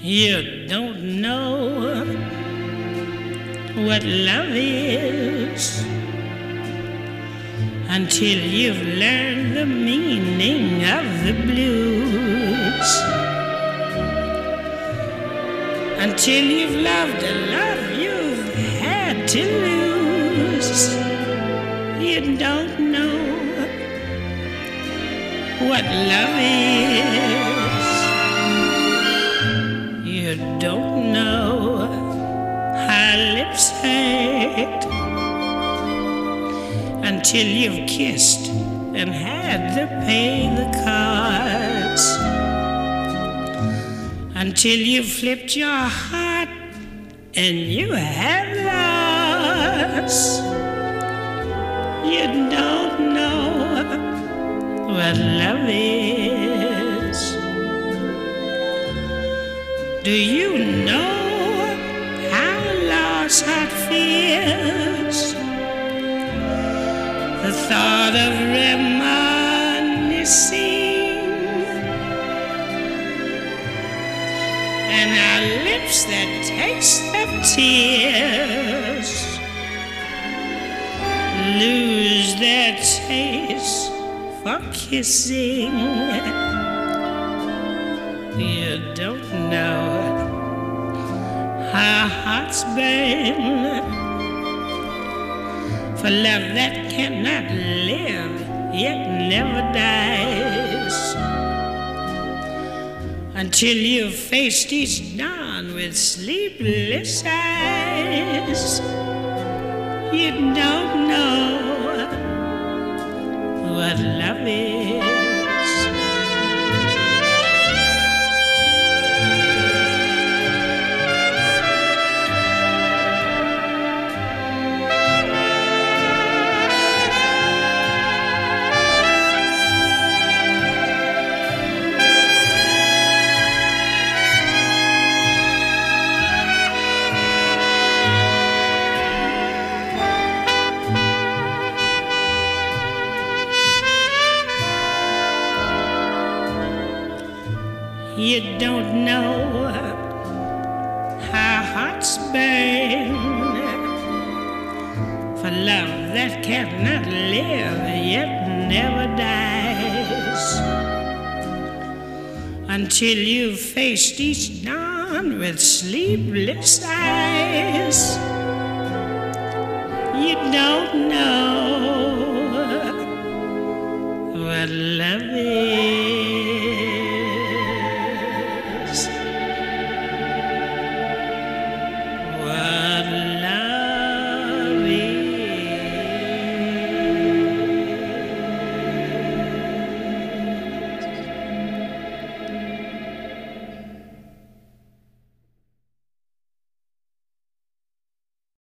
You don't know what love is until you've learned the meaning of the blues. Until you've loved a love you've had to lose. You don't know what love is. You don't know how lips hurt until you've kissed and had to pay the cards. Until you've flipped your heart and you have lost. You don't know what love is. Do you know how lost heart feels? The thought of reminiscing and our lips that taste of tears lose their taste for kissing. You don't know how hearts burn for love that cannot live yet never dies. Until you've faced each dawn with sleepless eyes. You don't know what love is. You don't know how hearts burn for love that cannot live yet never dies. Until you've faced each dawn with sleepless eyes. You don't know